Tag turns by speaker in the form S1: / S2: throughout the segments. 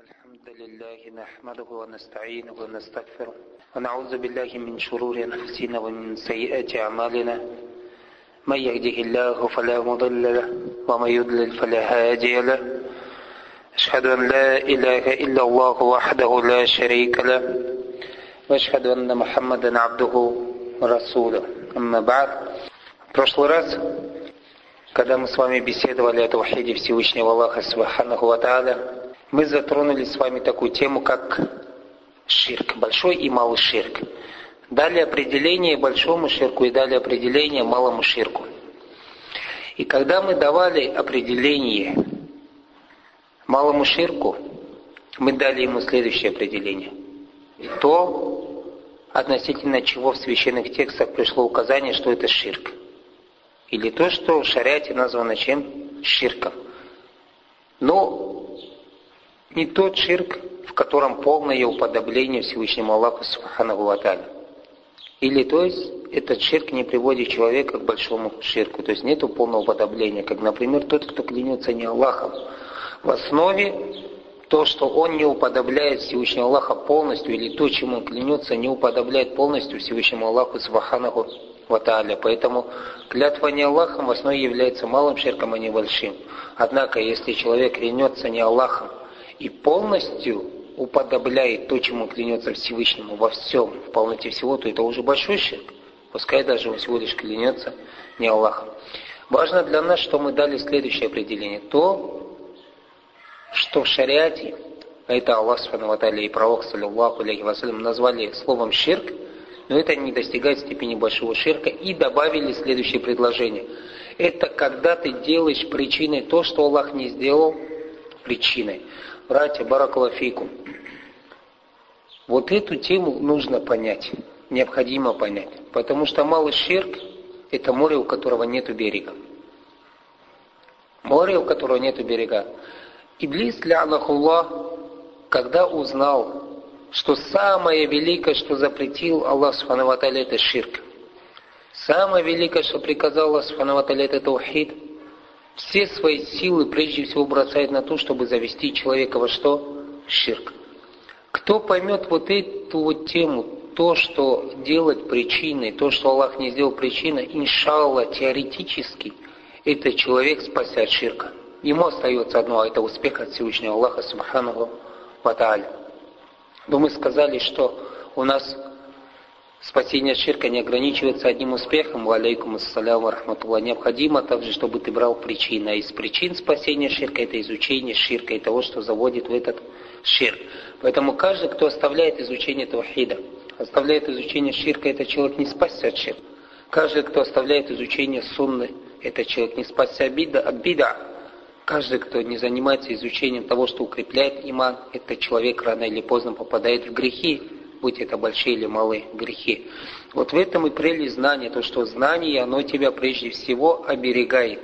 S1: الحمد لله نحمده ونستعينه ونستغفره ونعوذ بالله من شرور أنفسنا ومن سيئات أعمالنا من يهده الله فلا مضل له ومن يضلل فلا هادي له أشهد أن لا إله إلا الله وحده لا شريك له وأشهد أن محمدا عبده ورسوله أما بعد. В прошлый раз, когда мы с вами беседовали о таухиде Всевышнего Аллаха Субханаху ва Тааля, мы затронули с вами такую тему, как ширк, большой и малый ширк. Дали определение большому ширку и дали определение малому ширку. И когда мы давали определение малому ширку, мы дали ему следующее определение. То, относительно чего в священных текстах пришло указание, что это ширк. Или то, что в шариате названо чем? Ширком. Но не тот ширк, в котором полное уподобление Всевышнему Аллаху Субханаху ва Тааля. Или то есть этот ширк не приводит человека к большому ширку, то есть нету полного уподобления, как, например, тот, кто клянется не Аллахом. В основе то, что он не уподобляет Всевышнему Аллаха полностью, или то, чему он клянется, не уподобляет полностью Всевышнему Аллаху Субханаху ва Тааля. Поэтому клятва не Аллахом в основе является малым ширком, а не большим. Однако, если человек клянется не Аллахом и полностью уподобляет то, чему клянется Всевышнему во всем, в полноте всего, то это уже большой ширк. Пускай даже он всего лишь клянется не Аллахом. Важно для нас, что мы дали следующее определение. То, что в шариате, а это Аллах Субхану ва Тааля и пророк, саллаллаху алейхи вассалям, назвали словом ширк, но это не достигает степени большого ширка, и добавили следующее предложение. Это когда ты делаешь причиной то, что Аллах не сделал причиной. Братья, баракаллаху фикум, вот эту тему нужно понять, необходимо понять, потому что малый ширк – это море, у которого нет берега. Море, у которого нет берега. Иблис, ла'нахуллах, когда узнал, что самое великое, что запретил Аллах Субхану ва Тааля, это ширк. Самое великое, что приказал Аллах Субхану ва Тааля, это таухид. Все свои силы прежде всего бросает на то, чтобы завести человека во что? Ширк. Кто поймет вот эту вот тему, то, что делать причиной, то, что Аллах не сделал причиной, иншаллах, теоретически, этот человек спасся от ширка. Ему остается одно, а это успех от Всевышнего Аллаха Субханаху ва Тааля. Но мы сказали, что у нас спасение от ширка не ограничивается одним успехом. Ва алейкум ассаляму рахматуллах. Необходимо также, чтобы ты брал причины. А из причин спасения ширка это изучение ширка и того, что заводит в этот ширк. Поэтому каждый, кто оставляет изучение таухида, оставляет изучение ширка, этот человек не спасся от ширка. Каждый, кто оставляет изучение сунны, этот человек не спасся от бида. Каждый, кто не занимается изучением того, что укрепляет иман, этот человек рано или поздно попадает в грехи, будь это большие или малые грехи. Вот в этом и прелесть знания, то, что знание, оно тебя прежде всего оберегает.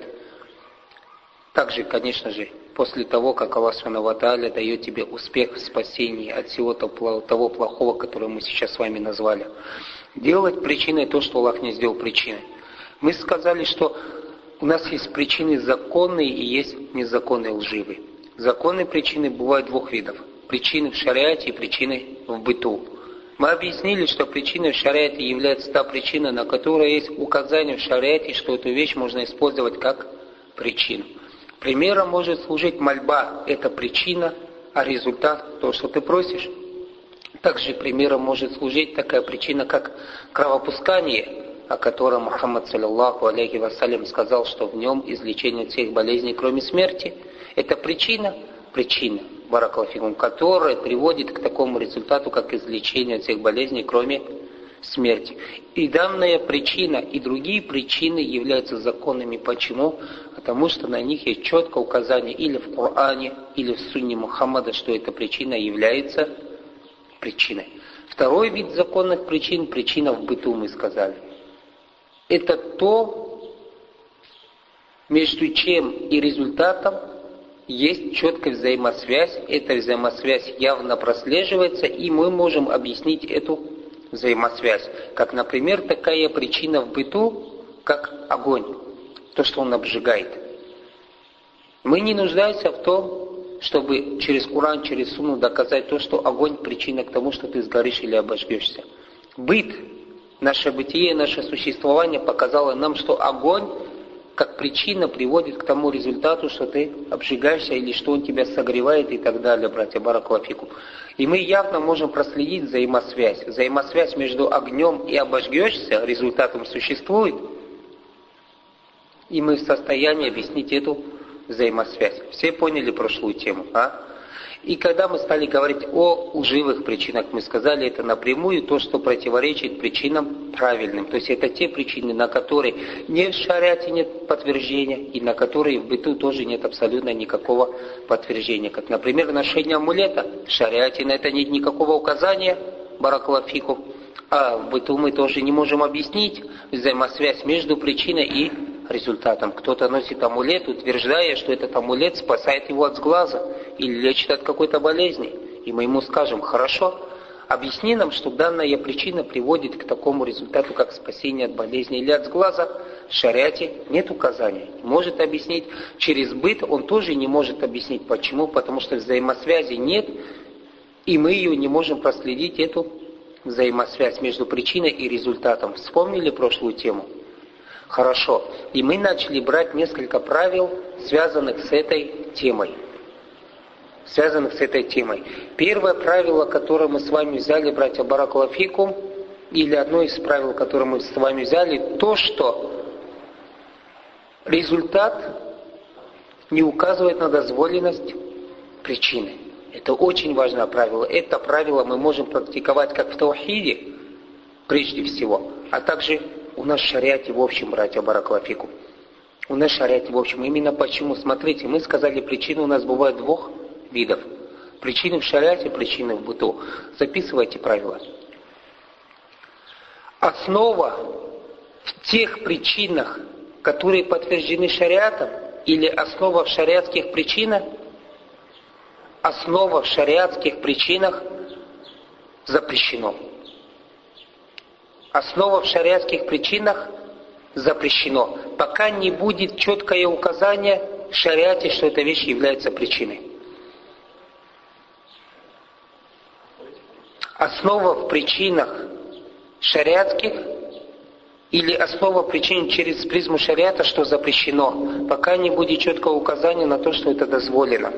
S1: Также, конечно же, после того, как Аллах Субхану ва Тааля дает тебе успех в спасении от всего того плохого, которое мы сейчас с вами назвали. Делать причиной то, что Аллах не сделал причиной. Мы сказали, что у нас есть причины законные и есть незаконные лживые. Законные причины бывают двух видов. Причины в шариате и причины в быту. Мы объяснили, что причиной в шариате является та причина, на которой есть указание в шариате, что эту вещь можно использовать как причину. Примером может служить мольба, это причина, а результат то, что ты просишь. Также примером может служить такая причина, как кровопускание, о котором Мухаммад саллаллаху алейхи вассалям сказал, что в нем излечение всех болезней, кроме смерти. Это причина, баракаллаху фикум, которая приводит к такому результату, как излечение от всех болезней, кроме смерти. И данная причина и другие причины являются законными. Почему? Потому что на них есть четкое указание или в Коране, или в Сунне Мухаммада, что эта причина является причиной. Второй вид законных причин, причина в быту, мы сказали. Это то, между чем и результатом есть четкая взаимосвязь. Эта взаимосвязь явно прослеживается, и мы можем объяснить эту взаимосвязь. Как, например, такая причина в быту, как огонь, то, что он обжигает. Мы не нуждаемся в том, чтобы через Коран, через Сунну доказать то, что огонь причина к тому, что ты сгоришь или обожгешься. Быт, наше бытие, наше существование показало нам, что огонь как причина приводит к тому результату, что ты обжигаешься или что он тебя согревает и так далее, братья, баракаллаху фикум. И мы явно можем проследить взаимосвязь. Взаимосвязь между огнем и обожгешься результатом существует. И мы в состоянии объяснить эту взаимосвязь. Все поняли прошлую тему, а? И когда мы стали говорить о лживых причинах, мы сказали это напрямую, то, что противоречит причинам правильным. То есть это те причины, на которые ни в шариате нет подтверждения, и на которые в быту тоже нет абсолютно никакого подтверждения. Как, например, ношение амулета. В шариате на это нет никакого указания, баракаллаху фикум. А в быту мы тоже не можем объяснить взаимосвязь между причиной и результатом. Кто-то носит амулет, утверждая, что этот амулет спасает его от сглаза или лечит от какой-то болезни. И мы ему скажем: хорошо, объясни нам, что данная причина приводит к такому результату, как спасение от болезни или от сглаза. В шариате нет указаний. Может объяснить через быт, он тоже не может объяснить. Почему? Потому что взаимосвязи нет, и мы ее не можем проследить, эту взаимосвязь между причиной и результатом. Вспомнили прошлую тему? Хорошо. И мы начали брать несколько правил, связанных с этой темой. Первое правило, которое мы с вами взяли, братья, баракаллаху фикум, или одно из правил, которое мы с вами взяли, то, что результат не указывает на дозволенность причины. Это очень важное правило. Это правило мы можем практиковать как в таухиде, прежде всего, а также у нас в шариате в общем, братья, баракаллаху фикум. У нас в шариате в общем. Именно почему? Смотрите, мы сказали, причины у нас бывают двух видов. Причины в шариате, причины в быту. Записывайте правила. Основа в тех причинах, которые подтверждены шариатом, или основа в шариатских причинах, основа в шариатских причинах запрещено. Основа в шариатских причинах запрещено, пока не будет четкое указание в шариате, что эта вещь является причиной. Основа в причинах шариатских или основа причин через призму шариата, что запрещено, пока не будет четкого указания на то, что это дозволено.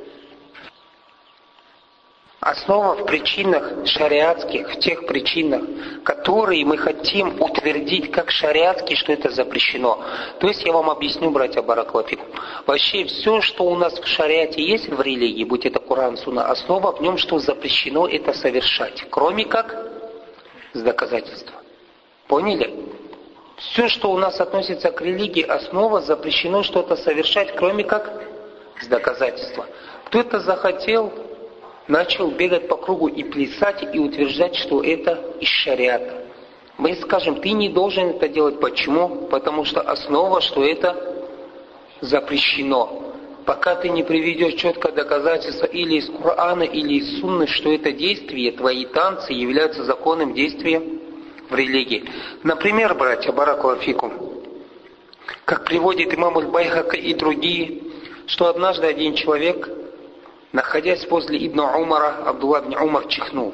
S1: Основа в причинах шариатских, в тех причинах, которые мы хотим утвердить как шариатские, что это запрещено. То есть я вам объясню, братья, баракаллаху фикум. Вообще все, что у нас в шариате есть в религии, будь это Коран, Сунна, основа в нем, что запрещено это совершать. Кроме как с доказательства. Поняли? Все, что у нас относится к религии, основа запрещено что-то совершать, кроме как с доказательства. Кто-то захотел, начал бегать по кругу и плясать, и утверждать, что это из шариата. Мы скажем, ты не должен это делать. Почему? Потому что основа, что это запрещено. Пока ты не приведешь четкое доказательство или из Корана, или из Сунны, что это действие, твои танцы являются законным действием в религии. Например, братья, баракаллаху фикум, как приводит имам аль-Байхаки и другие, что однажды один человек, находясь возле Ибн Умара, Абдулла ибн Умар чихнул.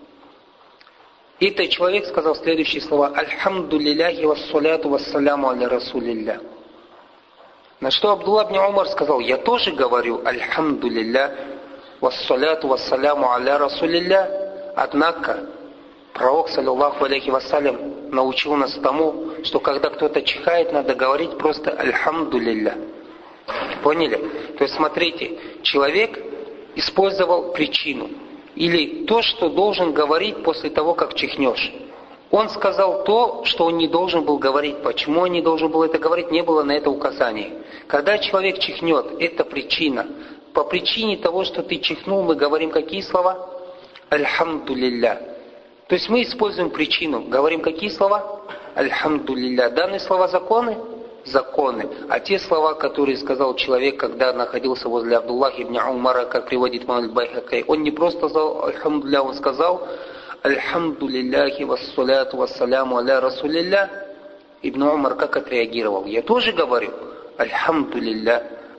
S1: И этот человек сказал следующие слова: «Альхамду лилляхи вассаляту вассаляму аля расулилля». На что Абдулла ибн Умар сказал: «Я тоже говорю альхамду лилля вассаляту вассаляму аля расулилля». Однако пророк, саллаллаху алейхи вассалям, научил нас тому, что когда кто-то чихает, надо говорить просто альхамду лилля. Поняли? То есть смотрите, человек использовал причину, или то, что должен говорить после того, как чихнешь. Он сказал то, что он не должен был говорить. Почему он не должен был это говорить, не было на это указаний. Когда человек чихнет, это причина. По причине того, что ты чихнул, мы говорим какие слова? Альхамду лилля. То есть мы используем причину. Говорим какие слова? Альхамду лилля. Данные слова законы? Законы. А те слова, которые сказал человек, когда находился возле Абдуллаха ибн Умара, как приводит имам аль-Байхаки, он не просто сказал альхамдулилля, он сказал альхамду лилляхи вассаляту вассаляму аля расулилля. Ибн Умар как отреагировал? Я тоже говорю альхамду лилля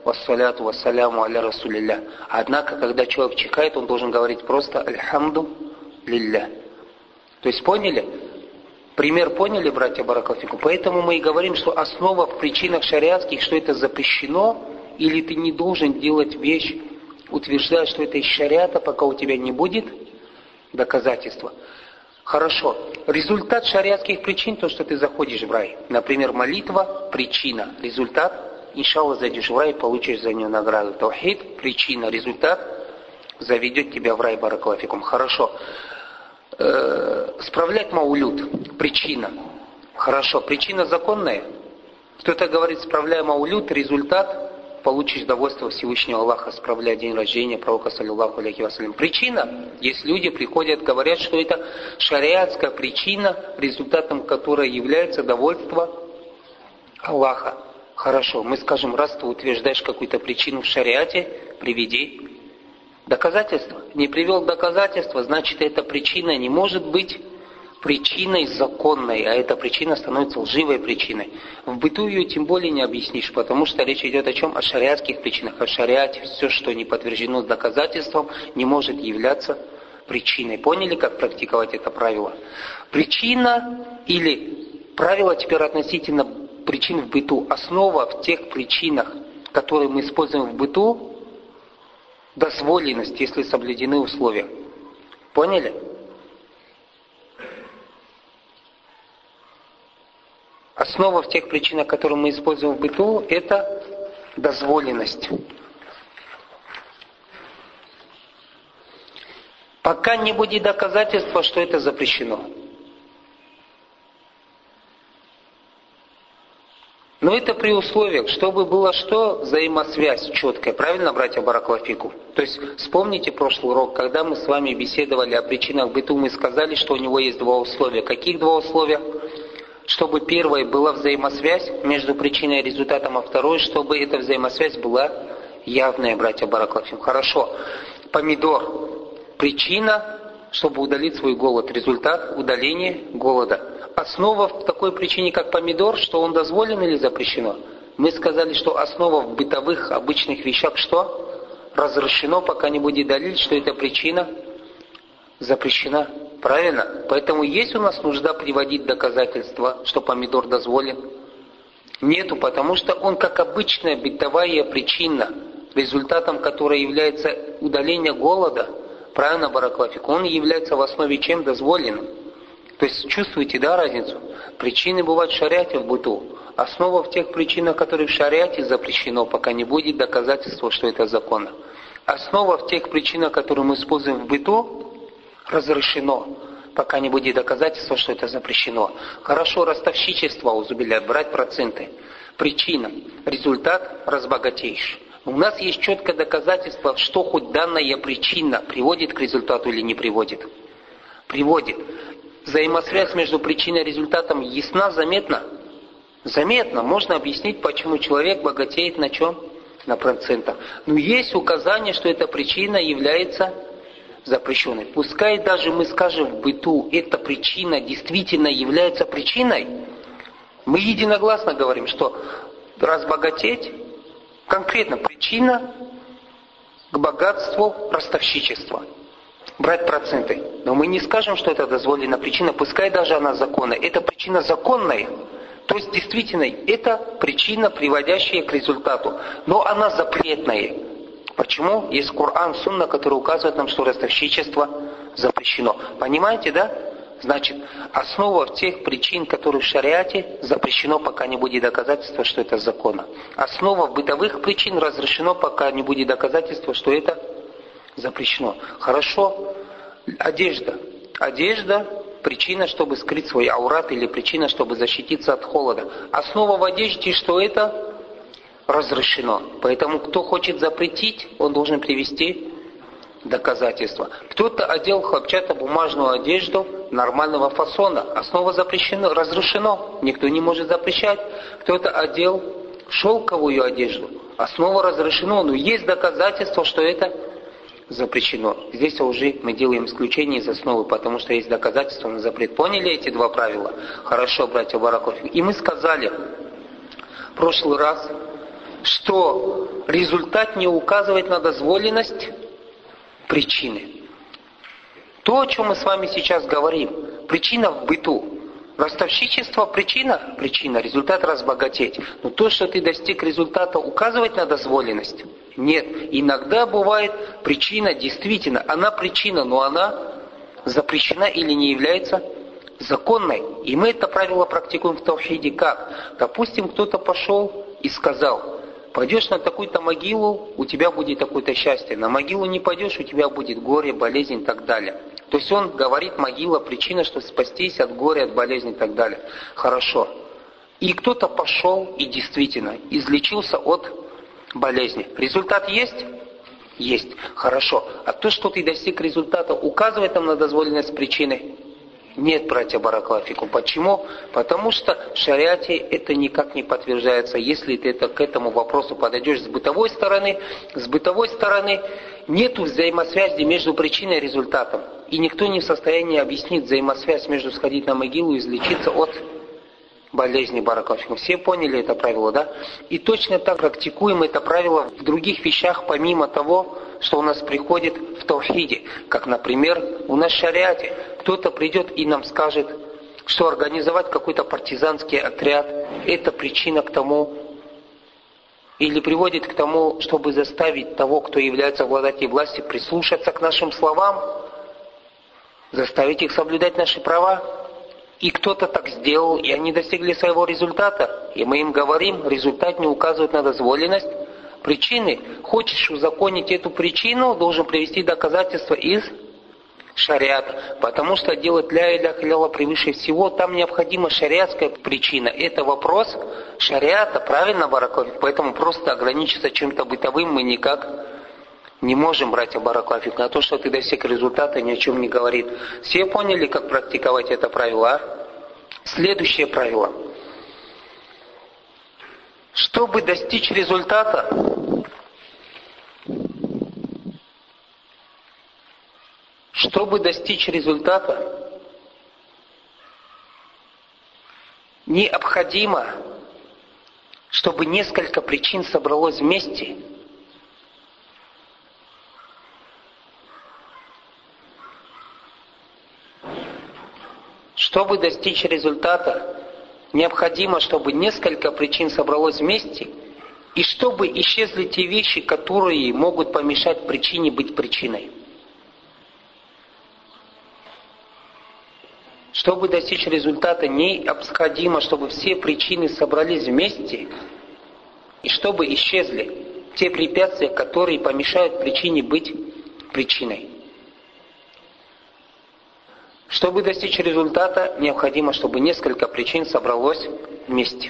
S1: вассаляту вассаляму аля расулилля. Однако, когда человек чихает, он должен говорить просто альхамду лилля. То есть поняли? Пример поняли, братья баракаллаху? Поэтому мы и говорим, что основа в причинах шариатских, что это запрещено, или ты не должен делать вещь, утверждая, что это из шариата, пока у тебя не будет доказательства. Хорошо. Результат шариатских причин, то, что ты заходишь в рай. Например, молитва – причина. Результат – иншаллах, зайдешь в рай, получишь за нее награду. Таухид – причина. Результат – заведет тебя в рай, баракаллаху. Хорошо. Справлять маулюд – причина. Хорошо. Причина законная. Кто-то говорит, справляя маулюд, результат – получишь довольство Всевышнего Аллаха, справляя день рождения пророка, саллиллаху алейхи вассалям. Причина, есть люди приходят, говорят, что это шариатская причина, результатом которой является довольство Аллаха. Хорошо, мы скажем, раз ты утверждаешь какую-то причину в шариате, приведи доказательства. Не привел доказательства, значит, эта причина не может быть причиной законной, а эта причина становится лживой причиной. В быту ее тем более не объяснишь, потому что речь идет о чем? О шариатских причинах. А в шариате все, что не подтверждено доказательством, не может являться причиной. Поняли, как практиковать это правило? Причина или правило теперь относительно причин в быту. Основа в тех причинах, которые мы используем в быту, дозволенность, если соблюдены условия. Поняли? Основа в тех причинах, которые мы используем в быту, это дозволенность. Пока не будет доказательства, что это запрещено. Но это при условиях, чтобы было что? Взаимосвязь четкая. Правильно, братья баракаллаху? То есть, вспомните прошлый урок, когда мы с вами беседовали о причинах в быту, мы сказали, что у него есть два условия. Каких два условия? Чтобы первое была взаимосвязь между причиной и результатом, а второе, чтобы эта взаимосвязь была явная, братья баракаллаху. Хорошо. Помидор. Причина, чтобы удалить свой голод. Результат – удаление голода. Основа в такой причине, как помидор, что он дозволен или запрещено? Мы сказали, что основа в бытовых, обычных вещах что? Разрешено, пока не будет далиль, что эта причина запрещена. Правильно? Поэтому есть у нас нужда приводить доказательства, что помидор дозволен? Нету, потому что он как обычная бытовая причина, результатом которой является удаление голода, правильно, баракаллаху, он является в основе чем дозволенным. То есть чувствуете, да, разницу? Причины бывают в шариате, в быту. Основа в тех причинах, которые в шариате запрещено, пока не будет доказательства, что это законно. Основа в тех причинах, которые мы используем в быту, разрешено, пока не будет доказательства, что это запрещено. Хорошо, ростовщичество, узубиля, брать проценты. Причина, результат, разбогатеешь. У нас есть четкое доказательство, что хоть данная причина приводит к результату или не приводит. Приводит. Взаимосвязь между причиной и результатом ясна, заметна? Заметно. Можно объяснить, почему человек богатеет на чем? На процентах. Но есть указание, что эта причина является запрещенной. Пускай даже мы скажем в быту, эта причина действительно является причиной, мы единогласно говорим, что разбогатеть, конкретно причина к богатству ростовщичества. Брать проценты. Но мы не скажем, что это дозволена причина, пускай даже она законная. Это причина законная, то есть действительно, это причина, приводящая к результату. Но она запретная. Почему? Есть Коран, Сунна, который указывает нам, что ростовщичество запрещено. Понимаете, да? Значит, основа в тех причин, которые в шариате, запрещено, пока не будет доказательства, что это законно. Основа в бытовых причин разрешено, пока не будет доказательства, что это запрещено. Хорошо. Одежда. Одежда – причина, чтобы скрыть свой аурат, или причина, чтобы защититься от холода. Основа в одежде, что это разрешено. Поэтому, кто хочет запретить, он должен привести доказательства. Кто-то одел хлопчатобумажную одежду нормального фасона. Основа запрещено, разрешено. Никто не может запрещать. Кто-то одел шелковую одежду. Основа разрешено, но есть доказательства, что это запрещено. Здесь уже мы делаем исключение из основы, потому что есть доказательства на запрет. Поняли эти два правила? Хорошо, братья баракаллаху. И мы сказали в прошлый раз, что результат не указывает на дозволенность причины. То, о чем мы с вами сейчас говорим, причина в быту. Ростовщичество причина, результат разбогатеть. Но то, что ты достиг результата, указывает на дозволенность? Нет. Иногда бывает причина, действительно, она причина, но она запрещена или не является законной. И мы это правило практикуем в таухиде как? Допустим, кто-то пошел и сказал: пойдешь на такую-то могилу, у тебя будет такое-то счастье. На могилу не пойдешь, у тебя будет горе, болезнь и так далее. То есть он говорит, могила причина, чтобы спастись от горя, от болезни и так далее. Хорошо. И кто-то пошел и действительно излечился от болезни. Результат есть? Есть. Хорошо. А то, что ты достиг результата, указывает нам на дозволенность причины? Нет, братья баракаллаху. Почему? Потому что в шариате это никак не подтверждается. Если ты к этому вопросу подойдешь с бытовой стороны нет взаимосвязи между причиной и результатом. И никто не в состоянии объяснить взаимосвязь между сходить на могилу и излечиться от болезни баракаллаху. Все поняли это правило, да? И точно так практикуем это правило в других вещах, помимо того, что у нас приходит в таухиде. Как, например, у нас в шариате кто-то придет и нам скажет, что организовать какой-то партизанский отряд – это причина к тому, или приводит к тому, чтобы заставить того, кто является обладателем власти, прислушаться к нашим словам, заставить их соблюдать наши права. И кто-то так сделал, и они достигли своего результата. И мы им говорим, результат не указывает на дозволенность причины. Хочешь узаконить эту причину, должен привести доказательства из шариата. Потому что делать ля иляха илля превыше всего, там необходима шариатская причина. Это вопрос шариата, правильно, баракаллаху? Поэтому просто ограничиться чем-то бытовым мы никак не можем, братья баракаллаху. На то, что ты достиг результата, ни о чем не говорит. Все поняли, как практиковать это правило, а? Следующее правило. Чтобы достичь результата, необходимо, чтобы несколько причин собралось вместе. Чтобы достичь результата, необходимо, чтобы несколько причин собралось вместе, и чтобы исчезли те вещи, которые могут помешать причине быть причиной. Чтобы достичь результата, необходимо, чтобы все причины собрались вместе, и чтобы исчезли те препятствия, которые помешают причине быть причиной. Чтобы достичь результата, необходимо, чтобы несколько причин собралось вместе.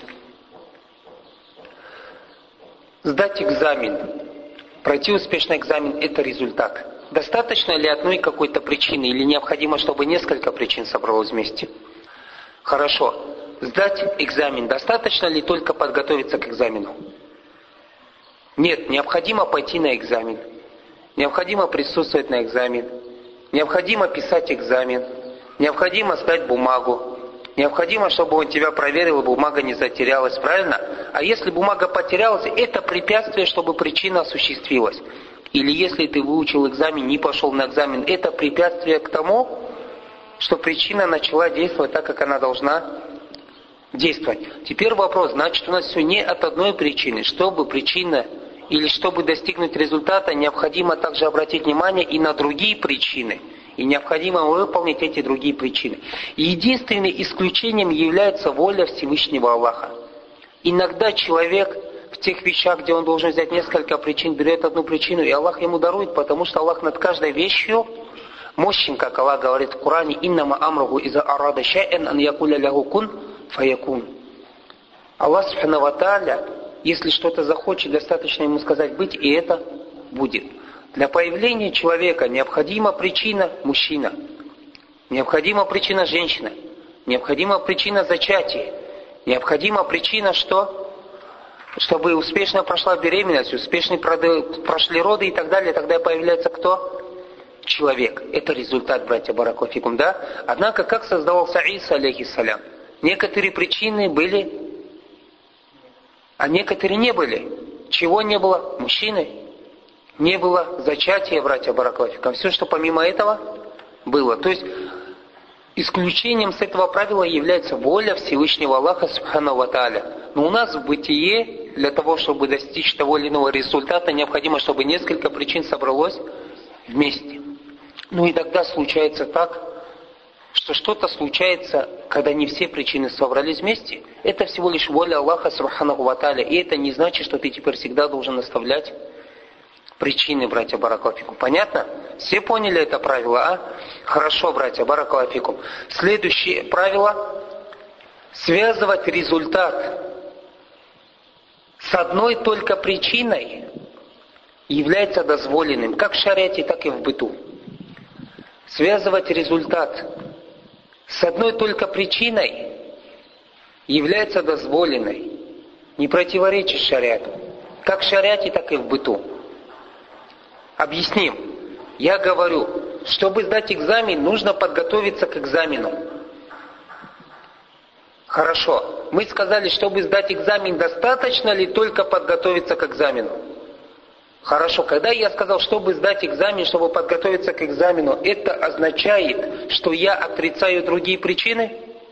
S1: Сдать экзамен, пройти успешно экзамен – это результат. Достаточно ли одной какой-то причины или необходимо, чтобы несколько причин собралось вместе? Хорошо. Сдать экзамен, достаточно ли только подготовиться к экзамену? Нет, необходимо пойти на экзамен. Необходимо присутствовать на экзамен. Необходимо писать экзамен. Необходимо сдать бумагу. Необходимо, чтобы он тебя проверил, и бумага не затерялась, правильно? А если бумага потерялась, это препятствие, чтобы причина осуществилась. Или если ты выучил экзамен, не пошел на экзамен, это препятствие к тому, что причина начала действовать так, как она должна действовать. Теперь вопрос, значит, у нас все не от одной причины. Чтобы причина или чтобы достигнуть результата, необходимо также обратить внимание и на другие причины. И необходимо выполнить эти другие причины. И единственным исключением является воля Всевышнего Аллаха. Иногда человек в тех вещах, где он должен взять несколько причин, берет одну причину, и Аллах ему дарует, потому что Аллах над каждой вещью мощен, как Аллах говорит в Коране, «Иннама амруху иза арада шай'ан ан якуля лаху кун фаякун». Аллах субхану ва тааля, если что-то захочет, достаточно ему сказать «быть», и это будет. Для появления человека необходима причина мужчина, необходима причина женщина, необходима причина зачатия, необходима причина что? Чтобы успешно прошла беременность, успешно прошли роды и так далее, тогда появляется кто? Человек. Это результат, братья баракаллаху фикум, да? Однако, как создавался Иса, алейхиссалям? Некоторые причины были, а некоторые не были. Чего не было? Мужчины. Не было зачатия, братья баракаллаху. Все, что помимо этого было. То есть исключением с этого правила является воля Всевышнего Аллаха Субхану ва Тааля. Но у нас в бытие, для того, чтобы достичь того или иного результата, необходимо, чтобы несколько причин собралось вместе. Ну и тогда случается так, что что-то случается, когда не все причины собрались вместе. Это всего лишь воля Аллаха Субхану ва Тааля. И это не значит, что ты теперь всегда должен оставлять причины, братья баракаллаху. Понятно? Все поняли это правило, а? Хорошо, братья баракаллаху. Следующее правило. Связывать результат с одной только причиной является дозволенным, как в шариате, так и в быту. Связывать результат с одной только причиной является дозволенной, не противоречит шариату, как в шариате, так и в быту. Объясним. Я говорю, чтобы сдать экзамен, нужно подготовиться к экзамену. Хорошо. Мы сказали, чтобы сдать экзамен, достаточно ли только подготовиться к экзамену? Хорошо. Когда я сказал, чтобы сдать экзамен, чтобы подготовиться к экзамену, это означает, что я отрицаю другие причины?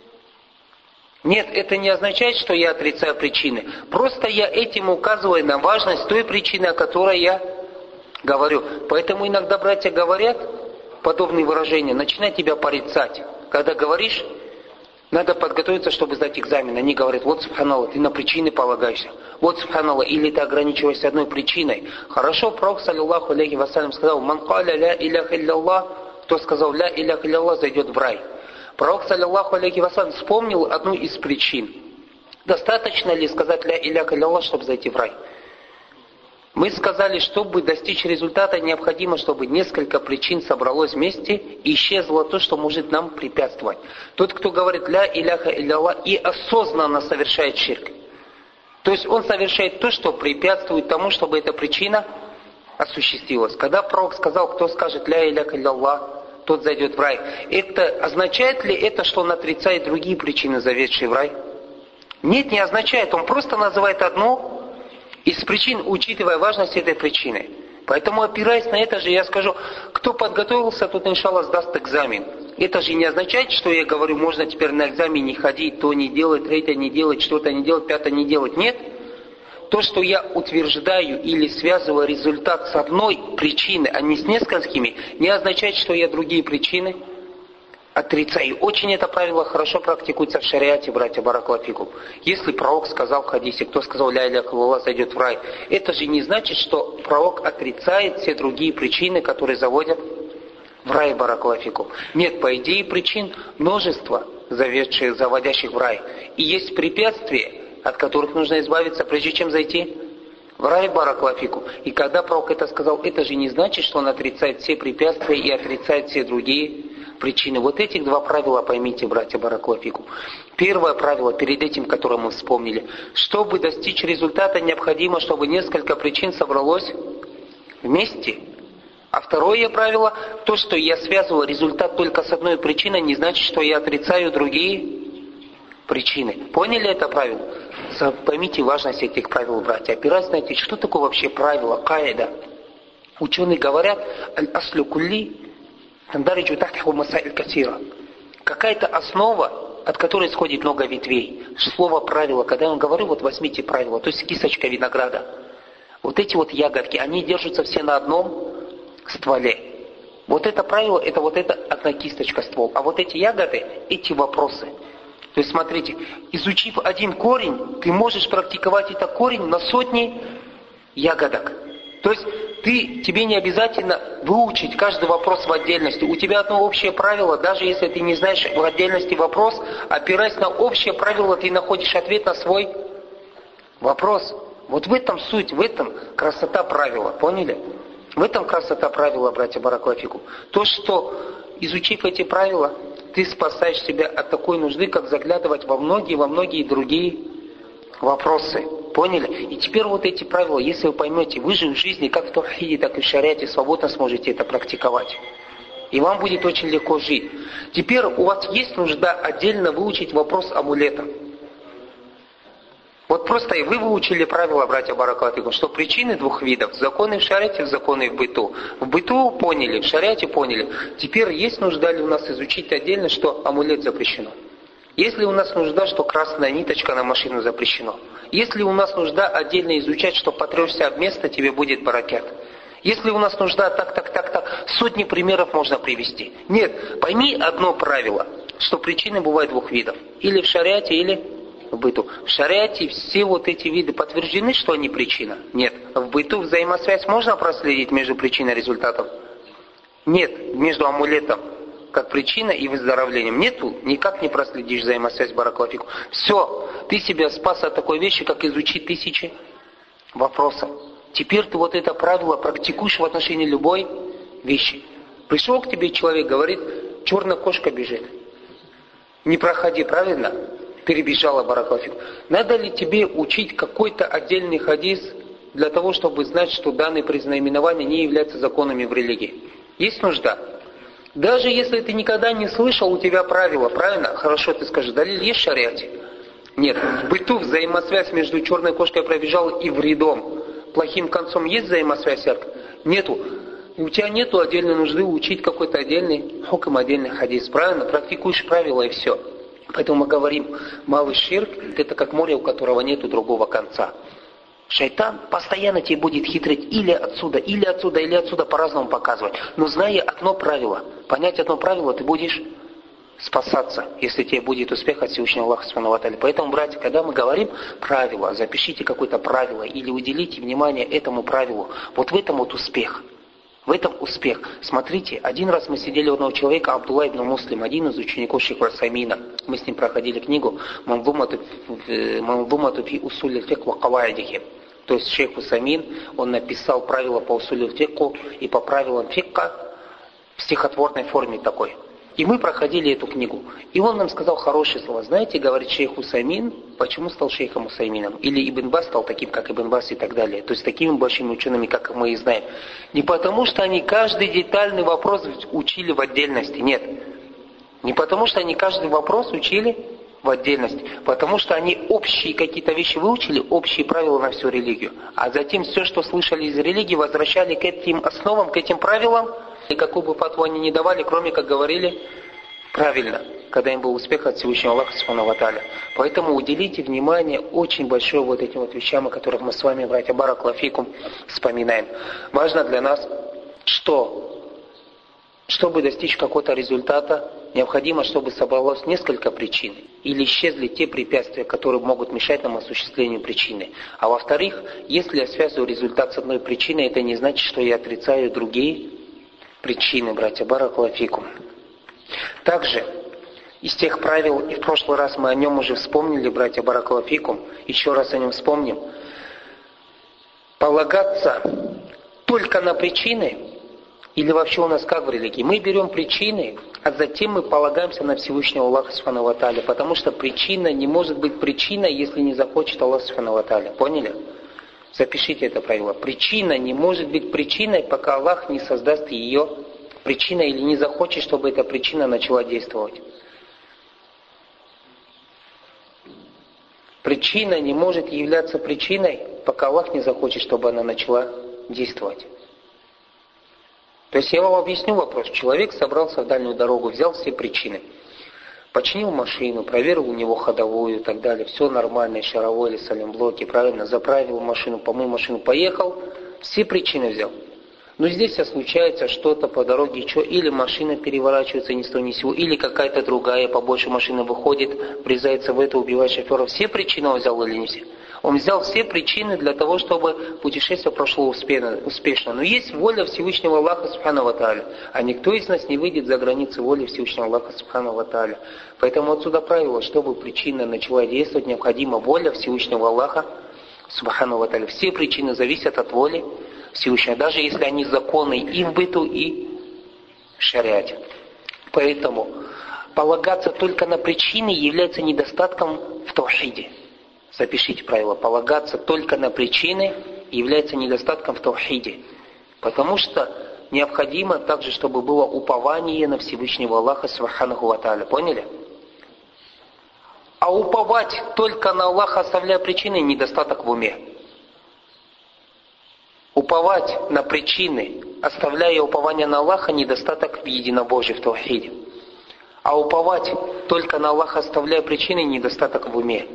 S1: Нет, это не означает, что я отрицаю причины. Просто я этим указываю на важность той причины, о которой я говорю. Поэтому иногда братья говорят подобные выражения, начинай тебя порицать. Когда говоришь, надо подготовиться, чтобы сдать экзамен. Они говорят, вот субханаллах, ты на причины полагаешься. Вот субханаллах, или ты ограничиваешься одной причиной. Хорошо, пророк, саллиллаху алейхи вассалям, сказал, ман каля ля иляха илля, кто сказал ля иляха илля, зайдет в рай. Пророк, саллиллаху алейхи вассалям, вспомнил одну из причин. Достаточно ли сказать ля иляха илля, чтобы зайти в рай? Мы сказали, чтобы достичь результата, необходимо, чтобы несколько причин собралось вместе и исчезло то, что может нам препятствовать. Тот, кто говорит «ля иляха илля» и осознанно совершает ширк. То есть он совершает то, что препятствует тому, чтобы эта причина осуществилась. Когда пророк сказал, кто скажет «ля иляха илля», тот зайдет в рай. Это означает ли это, что он отрицает другие причины, заведшие в рай? Нет, не означает. Он просто называет одну из причин, учитывая важность этой причины. Поэтому, опираясь на это же, я скажу, кто подготовился, тот, иншаллах, сдаст экзамен. Это же не означает, что я говорю, можно теперь на экзамен не ходить, то не делать, третье не делать, что-то не делать, пятое не делать. Нет. То, что я утверждаю или связываю результат с одной причиной, а не с несколькими, не означает, что я другие причины отрицаю. Очень это правило хорошо практикуется в шариате, братья баракаллаху. Если пророк сказал в хадисе, кто сказал ля иляха илля, зайдет в рай, это же не значит, что пророк отрицает все другие причины, которые заводят в рай, баракаллаху. Нет, по идее причин множество, заводящих в рай. И есть препятствия, от которых нужно избавиться, прежде чем зайти в рай, баракаллаху. И когда пророк это сказал, это же не значит, что он отрицает все препятствия и отрицает все другие причины. Вот этих два правила поймите, братья баракаллаху. Первое правило, перед этим, которое мы вспомнили. Чтобы достичь результата, необходимо, чтобы несколько причин собралось вместе. А второе правило, то, что я связываю результат только с одной причиной, не значит, что я отрицаю другие причины. Поняли это правило? Поймите важность этих правил, братья. Опираясь на эти, что такое вообще правило, каида? Ученые говорят, аль-аслю кулли тандариджу тахтаху масаиль касира. Какая-то основа, от которой исходит много ветвей. Слово правило, когда я говорю, вот возьмите правило, то есть кисточка винограда. Вот эти вот ягодки, они держатся все на одном стволе. Вот это правило, это вот эта одна кисточка, ствол. А вот эти ягоды, эти вопросы. То есть смотрите, изучив один корень, ты можешь практиковать этот корень на сотни ягодок. То есть тебе не обязательно выучить каждый вопрос в отдельности. У тебя одно общее правило, даже если ты не знаешь в отдельности вопрос, опираясь на общее правило, ты находишь ответ на свой вопрос. Вот в этом суть, в этом красота правила, поняли? В этом красота правила, братья баракаллаху. То, что, изучив эти правила, ты спасаешь себя от такой нужды, как заглядывать во многие другие вопросы. Поняли? И теперь вот эти правила, если вы поймете, вы же в жизни, как в тавхиде, так и в шариате, свободно сможете это практиковать. И вам будет очень легко жить. Теперь у вас есть нужда отдельно выучить вопрос амулета. Вот просто и вы выучили правила, братья баракаллаху, что причины двух видов. Законы в шариате, законы в быту. В быту поняли, в шариате поняли. Теперь есть нужда ли у нас изучить отдельно, что амулет запрещено? Есть ли у нас нужда, что красная ниточка на машину запрещено? Есть ли у нас нужда отдельно изучать, что потрёшься об место, тебе будет баракят? Если у нас нужда так, сотни примеров можно привести. Нет, пойми одно правило, что причины бывают двух видов. Или в шариате, или в быту. В шариате все вот эти виды подтверждены, что они причина? Нет. В быту взаимосвязь можно проследить между причиной и результатом? Нет. Между амулетом как причина и выздоровлением нету, никак не проследишь взаимосвязь, баракаллаху. Все, ты себя спас от такой вещи, как изучить 1000 вопросов. Теперь ты вот это правило практикуешь в отношении любой вещи. Пришел к тебе человек, говорит, черная кошка бежит. Не проходи, правильно? Перебежала, баракаллаху. Надо ли тебе учить какой-то отдельный хадис для того, чтобы знать, что данные признаменования не являются законами в религии? Есть нужда? Даже если ты никогда не слышал, у тебя правила, правильно? Хорошо, ты скажешь, далиль есть в шариате? Нет. В быту взаимосвязь между черной кошкой пробежал и вредом, плохим концом есть взаимосвязь? Нету. И у тебя нету отдельной нужды учить какой-то отдельный хукм, отдельный хадис. Правильно? Практикуешь правила и все. Поэтому мы говорим, малый ширк, это как море, у которого нету другого конца. Шайтан постоянно тебе будет хитрить или отсюда, или отсюда, или отсюда, по-разному показывать. Но зная одно правило, понять одно правило, ты будешь спасаться, если тебе будет успех от Всевышнего Аллаха Субхану ва Тааля. Поэтому, братья, когда мы говорим правило, запишите какое-то правило или уделите внимание этому правилу, вот в этом вот успех. В этом успех. Смотрите, один раз мы сидели у одного человека, Абдулла ибн Муслим, один из учеников Шейха Усаймина. Мы с ним проходили книгу «Манзумату фи усуль аль-фикх ва каваидихи». То есть Шейх Усаймин, он написал правила по усуль аль-фикху и по правилам фикха в стихотворной форме такой. И мы проходили эту книгу. И он нам сказал хорошие слова. Знаете, говорит Шейх Усаймин, почему стал Шейхом Усаймином? Или Ибн Бас стал таким, как Ибн Бас и так далее. То есть такими большими учеными, как мы и знаем. Не потому, что они каждый детальный вопрос учили в отдельности. Нет. Не потому, что они каждый вопрос учили в отдельности. Потому что они общие какие-то вещи выучили, общие правила на всю религию. А затем все, что слышали из религии, возвращали к этим основам, к этим правилам. И какую бы фатву они не давали, кроме как говорили правильно, когда им был успех от Всевышнего Аллаха Субхану ва Тааля. Поэтому уделите внимание очень большое вот этим вот вещам, о которых мы с вами, братья баракаллаху фикум, вспоминаем. Важно для нас, что чтобы достичь какого-то результата, необходимо, чтобы собралось несколько причин, или исчезли те препятствия, которые могут мешать нам осуществлению причины. А во-вторых, если я связываю результат с одной причиной, это не значит, что я отрицаю другие причины, братья баракаллаху фикум. Также из тех правил, и в прошлый раз мы о нем уже вспомнили, братья баракаллаху фикум, еще раз о нем вспомним, полагаться только на причины, или вообще у нас как в религии, мы берем причины, а затем мы полагаемся на Всевышнего Аллаха Субхану ва Тааля, потому что причина не может быть причиной, если не захочет Аллах Субхану ва Тааля. Поняли? Запишите это правило. Причина не может быть причиной, пока Аллах не создаст ее причиной или не захочет, чтобы эта причина начала действовать. Причина не может являться причиной, пока Аллах не захочет, чтобы она начала действовать. То есть я вам объясню вопрос. Человек собрался в дальнюю дорогу, взял все причины. Починил машину, проверил у него ходовую и так далее. Все нормально, шаровой или салимблоки, правильно, заправил машину, помыл машину, поехал. Все причины взял. Но здесь случается что-то по дороге, или машина переворачивается ни с того ни с сего, или какая-то другая побольше машина выходит, врезается в это, убивает шофера. Все причины он взял или не все? Он взял все причины для того, чтобы путешествие прошло успешно. Но есть воля Всевышнего Аллаха Субхану ва Тааля. А никто из нас не выйдет за границы воли Всевышнего Аллаха Субхану ва Тааля. Поэтому отсюда правило, чтобы причина начала действовать, необходима воля Всевышнего Аллаха Субхану ва Тааля. Все причины зависят от воли Всевышнего, даже если они законны и в быту, и в шариате. Поэтому полагаться только на причины является недостатком в таухиде. Запишите правило. Полагаться только на причины является недостатком в таухиде. Потому что необходимо также, чтобы было упование на Всевышнего Аллаха Субханаху ва Тааля. Поняли? А уповать только на Аллаха, оставляя причины, недостаток в уме. Уповать на причины, оставляя упование на Аллаха, недостаток в единобожии, в таухиде. А уповать только на Аллаха, оставляя причины, недостаток в уме.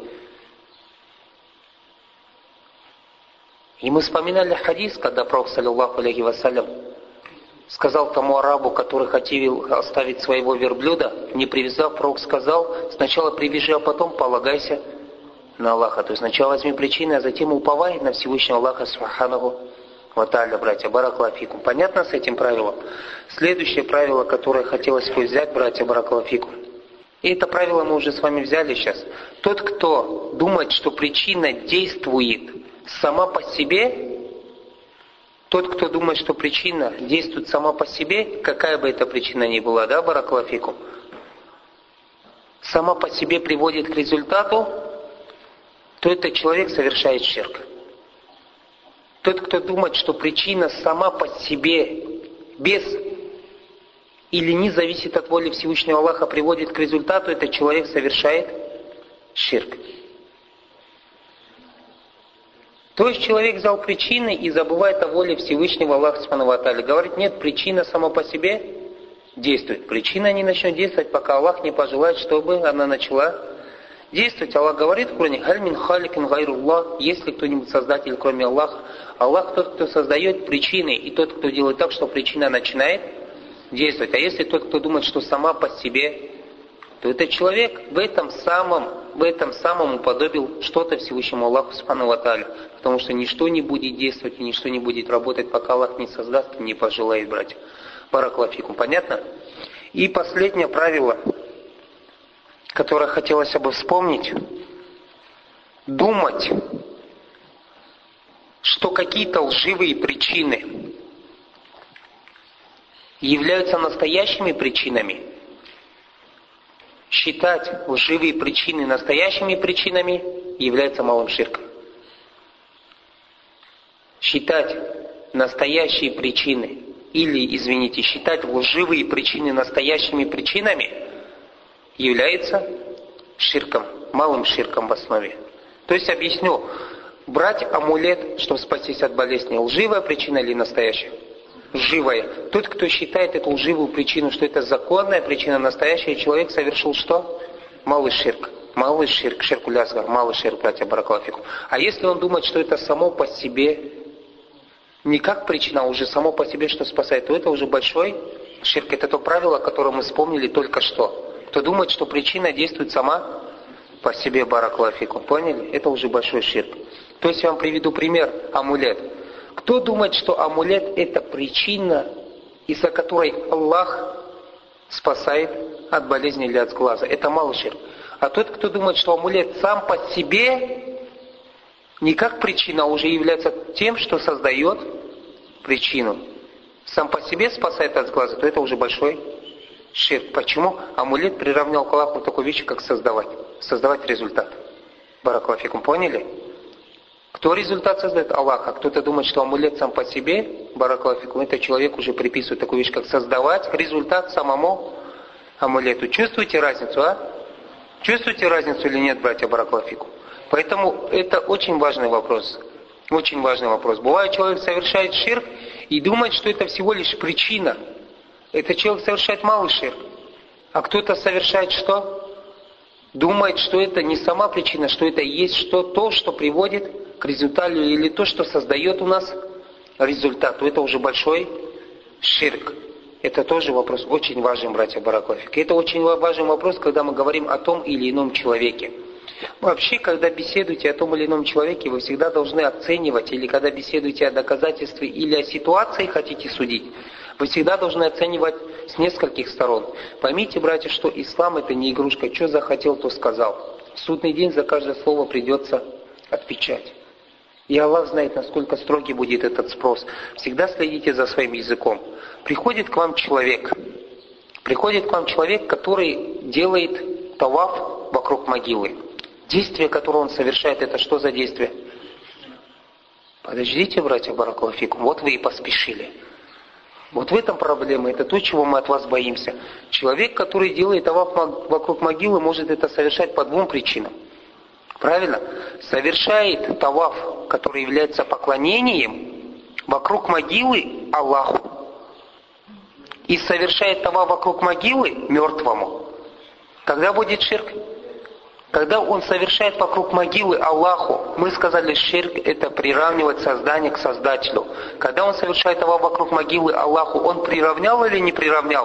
S1: И мы вспоминали хадис, когда Пророк, саллиллаху алейхи вассалям, сказал тому арабу, который хотел оставить своего верблюда, не привязав, Пророк сказал: сначала привяжи, а потом полагайся на Аллаха. То есть сначала возьми причины, а затем уповай на Всевышнего Аллаха субханаху ва тааля, братья. Баракаллаху фикум. Понятно с этим правилом? Следующее правило, которое хотелось бы взять, братья, баракаллаху фикум. И это правило мы уже с вами взяли сейчас. Тот, кто думает, что причина действует сама по себе, тот, кто думает, что причина действует сама по себе, какая бы эта причина ни была, да, баракаллаху фикум, сама по себе приводит к результату, то этот человек совершает ширк. Тот, кто думает, что причина сама по себе, без или не зависит от воли Всевышнего Аллаха, приводит к результату, этот человек совершает ширк. То есть человек взял причины и забывает о воле Всевышнего Аллаха субхану ва тааля. Говорит: нет, причина сама по себе действует. Причина не начнет действовать, пока Аллах не пожелает, чтобы она начала действовать. Аллах говорит в Коране: «Халь мин халикин гайруллах», есть ли кто-нибудь создатель, кроме Аллаха? Аллах тот, кто создает причины, и тот, кто делает так, что причина начинает действовать. А если тот, кто думает, что сама по себе, то этот человек в этом самом уподобил что-то Всевышнему Аллаху субхану ва тааля. Потому что ничто не будет действовать и ничто не будет работать, пока Аллах не создаст и не пожелает, братья. Баракаллаху фикум. Понятно? И последнее правило, которое хотелось бы вспомнить: думать, что какие-то лживые причины являются настоящими причинами, считать лживые причины настоящими причинами является малым ширком. Считать настоящие причины, считать лживые причины настоящими причинами является ширком, малым ширком в основе. То есть объясню: брать амулет, чтобы спастись от болезни, лживая причина или настоящая? Лживая. Тот, кто считает эту лживую причину, что это законная причина, настоящая, человек совершил что? Малый ширк. Малый ширк, ширкуль асгар, малый ширк, братья, баракаллаху фикум. А если он думает, что это само по себе, не как причина, а уже само по себе, что спасает, то это уже большой ширк. Это то правило, которое мы вспомнили только что. Кто думает, что причина действует сама по себе, баракаллаху фикум. Поняли? Это уже большой ширк. То есть я вам приведу пример: амулет. Кто думает, что амулет это причина, из-за которой Аллах спасает от болезни или от сглаза? Это малый ширк. А тот, кто думает, что амулет сам по себе не как причина, а уже является тем, что создает причину, сам по себе спасает от сглаза, то это уже большой ширк. Почему? Амулет приравнял к Аллаху такую вещь, как создавать результат. Баракаллаху фикум. Поняли? Кто результат создает? Аллах. А кто-то думает, что амулет сам по себе, баракаллаху фикум, это человек уже приписывает такую вещь, как создавать результат самому амулету. Чувствуете разницу, а? Чувствуете разницу или нет, братья, баракаллаху фикум? Поэтому это очень важный вопрос. Очень важный вопрос. Бывает, человек совершает ширк и думает, что это всего лишь причина. Этот человек совершает малый ширк. А кто-то совершает что? Думает, что это не сама причина, что это есть то, что приводит к результату, или то, что создает у нас результат. То это уже большой ширк. Это тоже вопрос очень важный, братья, баракаллаху фикум. Это очень важный вопрос, когда мы говорим о том или ином человеке. Вообще, когда беседуете о том или ином человеке, вы всегда должны оценивать, или когда беседуете о доказательстве или о ситуации хотите судить, вы всегда должны оценивать с нескольких сторон. Поймите, братья, что ислам это не игрушка. Что захотел, то сказал. В судный день за каждое слово придется отвечать. И Аллах знает, насколько строгий будет этот спрос. Всегда следите за своим языком. Приходит к вам человек, который делает таваф вокруг могилы. Действие, которое он совершает, это что за действие? Подождите, братья, баракаллаху фикум, вот вы и поспешили. Вот в этом проблема, это то, чего мы от вас боимся. Человек, который делает таваф вокруг могилы, может это совершать по двум причинам. Правильно? Совершает таваф, который является поклонением вокруг могилы Аллаху. И совершает таваф вокруг могилы мертвому. Когда будет ширк? Когда он совершает вокруг могилы Аллаху, мы сказали, ширк это приравнивать создание к Создателю. Когда он совершает таваф вокруг могилы Аллаху, он приравнял или не приравнял?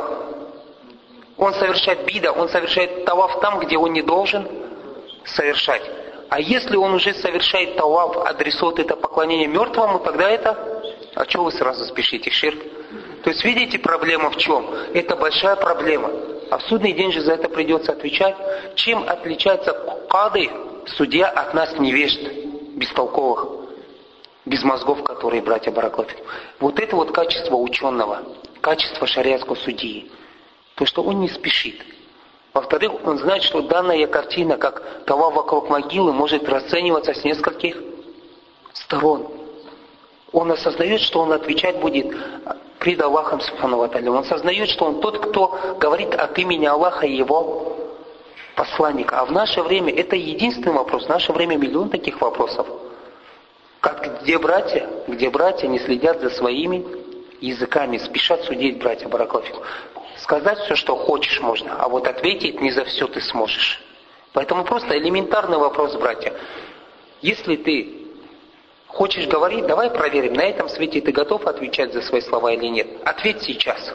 S1: Он совершает бида, он совершает таваф там, где он не должен совершать. А если он уже совершает таваф, адресует это поклонение мертвому, тогда это... А что вы сразу спешите? Ширк. То есть видите, проблема в чем? Это большая проблема. А в судный день же за это придется отвечать. Чем отличается кады, судья, от нас невежд, бестолковых, без мозгов, которые братья Бараклафи? Вот это вот качество ученого, качество шариатского судьи. То, что он не спешит. Во-вторых, он знает, что данная картина, как таваф вокруг могилы, может расцениваться с нескольких сторон. Он осознает, что он отвечать будет пред Аллахом Субхану ва Тааля. Он осознает, что он тот, кто говорит от имени Аллаха и его посланника. А в наше время это единственный вопрос. В наше время миллион таких вопросов. Где братья не следят за своими языками, спешат судить братья Бараклафику. Сказать все, что хочешь, можно, а вот ответить не за все ты сможешь. Поэтому просто элементарный вопрос, братья. Если ты хочешь говорить, давай проверим, на этом свете ты готов отвечать за свои слова или нет. Ответь сейчас.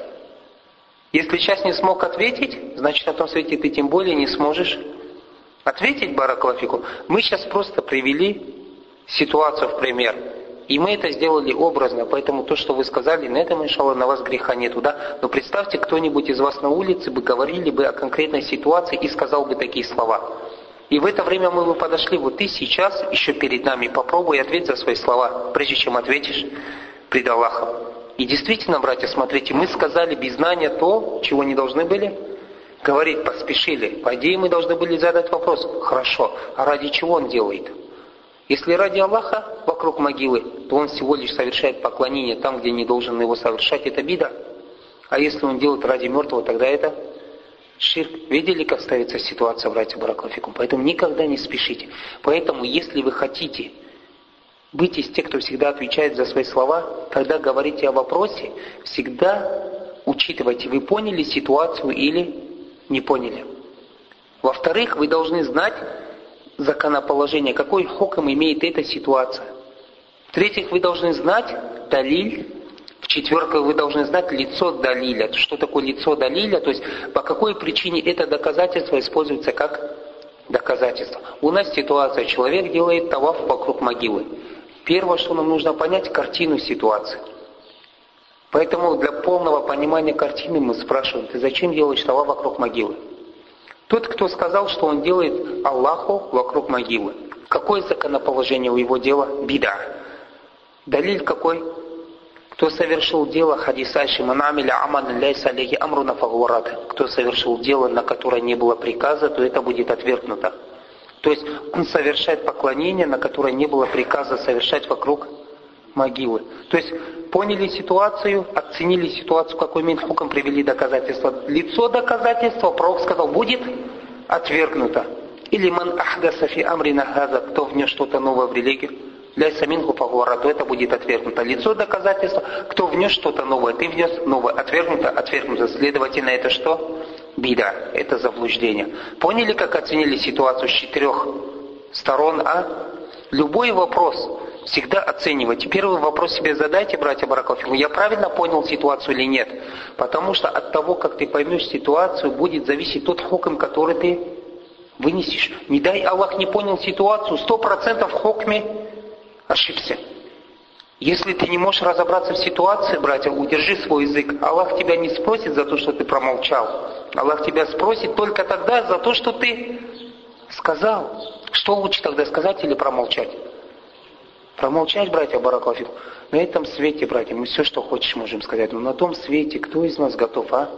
S1: Если сейчас не смог ответить, значит на том свете ты тем более не сможешь ответить, Бараклафику. Мы сейчас просто привели ситуацию в пример. И мы это сделали образно, поэтому то, что вы сказали, на этом, иншаллах, на вас греха нету, да? Но представьте, кто-нибудь из вас на улице бы говорили бы о конкретной ситуации и сказал бы такие слова. И в это время мы бы подошли, вот ты сейчас еще перед нами попробуй ответь за свои слова, прежде чем ответишь пред Аллахом. И действительно, братья, смотрите, мы сказали без знания то, чего не должны были говорить, поспешили. По идее, мы должны были задать вопрос, хорошо, а ради чего он делает? Если ради Аллаха вокруг могилы, то он всего лишь совершает поклонение там, где не должен его совершать, это бида. А если он делает ради мертвого, тогда это ширк. Видели, как ставится ситуация, братья Бараклафикум? Поэтому никогда не спешите. Поэтому, если вы хотите быть из тех, кто всегда отвечает за свои слова, когда говорите о вопросе, всегда учитывайте, вы поняли ситуацию или не поняли. Во-вторых, вы должны знать законоположение, какой хукм имеет эта ситуация. В-третьих, вы должны знать далиль. В-четвертых, вы должны знать лицо далиля. Что такое лицо далиля? То есть, по какой причине это доказательство используется как доказательство. У нас ситуация, человек делает таваф вокруг могилы. Первое, что нам нужно понять, картину ситуации. Поэтому для полного понимания картины мы спрашиваем, ты зачем делаешь таваф вокруг могилы? Тот, кто сказал, что он делает Аллаху вокруг могилы. Какое законоположение у его дела? Бида. Далиль какой? Кто совершил дело, хадисайши манамиля аман ляйса алейхи амруна фагурат. Кто совершил дело, на которое не было приказа, то это будет отвергнуто. То есть он совершает поклонение, на которое не было приказа совершать вокруг могилы. То есть поняли ситуацию, оценили ситуацию, какой имеет хукм, привели доказательства. Лицо доказательства, пророк сказал, будет отвергнуто. Или ман ахдаса фи амрина хаза, кто внес что-то новое в религию, ляйса минху фагуара, то это будет отвергнуто. Лицо доказательства, кто внес что-то новое, ты внес новое, отвергнуто. Следовательно, это что? Бида, это заблуждение. Поняли, как оценили ситуацию с 4 сторон, а? Любой вопрос всегда оценивайте. Первый вопрос себе задайте, братья Бараклафику, я правильно понял ситуацию или нет? Потому что от того, как ты поймешь ситуацию, будет зависеть тот хукм, который ты вынесешь. Не дай Аллах не понял ситуацию, 100% в хукме ошибся. Если ты не можешь разобраться в ситуации, братья, удержи свой язык. Аллах тебя не спросит за то, что ты промолчал. Аллах тебя спросит только тогда за то, что ты сказал. Что лучше тогда, сказать или промолчать? Промолчать, братья Бараклафику. На этом свете, братья, мы все, что хочешь, можем сказать. Но на том свете, кто из нас готов, а?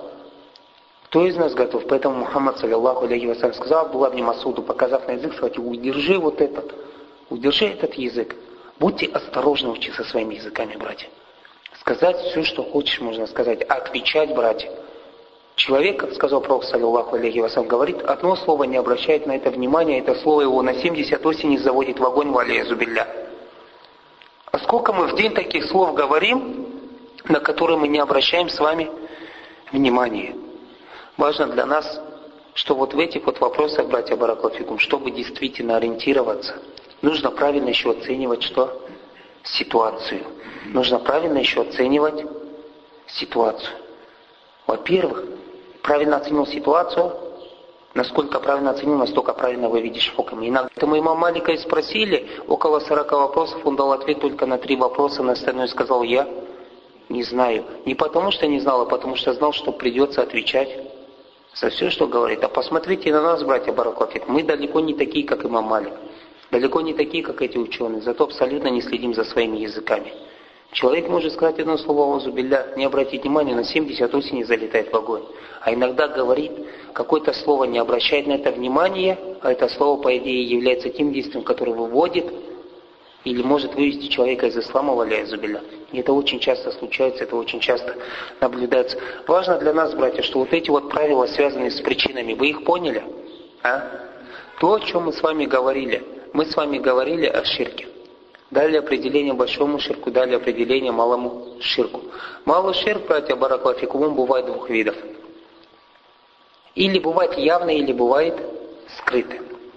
S1: Кто из нас готов? Поэтому Мухаммад, саллиллаху алейхи ва саллям, сказал Абдулла ибн Масуду, показав на язык, сказать, удержи вот этот. Удержи этот язык. Будьте осторожны учиться своими языками, братья. Сказать все, что хочешь, можно сказать. А отвечать, братья. Человек, как сказал Пророк, саллиллаху алейхи вассалям, говорит, одно слово не обращает на это внимания, это слово его на 70 осеней заводит в огонь, валиязу билля. А сколько мы в день таких слов говорим, на которые мы не обращаем с вами внимания. Важно для нас, что вот в этих вот вопросах, братья баракаллаху фикум, чтобы действительно ориентироваться, нужно правильно еще оценивать что? Ситуацию. Нужно правильно еще оценивать ситуацию. Во-первых, правильно оценил ситуацию, насколько правильно оценил, настолько правильно выведешь хукм. Иногда мы имама Малика спросили, около 40 вопросов, он дал ответ только на 3 вопроса, на остальное сказал я не знаю. Не потому что не знал, а потому что знал, что придется отвечать за все, что говорит. А посмотрите на нас, братья баракаллаху фикум, мы далеко не такие, как имам Малик. Далеко не такие, как эти ученые, зато абсолютно не следим за своими языками. Человек может сказать одно слово «аузу билля», не обратить внимания, на 70 осени залетает в огонь. А иногда говорит какое-то слово, не обращает на это внимания, а это слово, по идее, является тем действием, которое выводит или может вывести человека из ислама, валиязу билля. И это очень часто случается, это очень часто наблюдается. Важно для нас, братья, что вот эти вот правила, связанные с причинами, вы их поняли? То, о чем мы с вами говорили. Мы с вами говорили о ширке. Дали определение большому ширку, дали определение малому ширку. Малый ширк, братья баракаллаху фикум, бывает 2 видов. Или бывает явный, или бывает скрытый.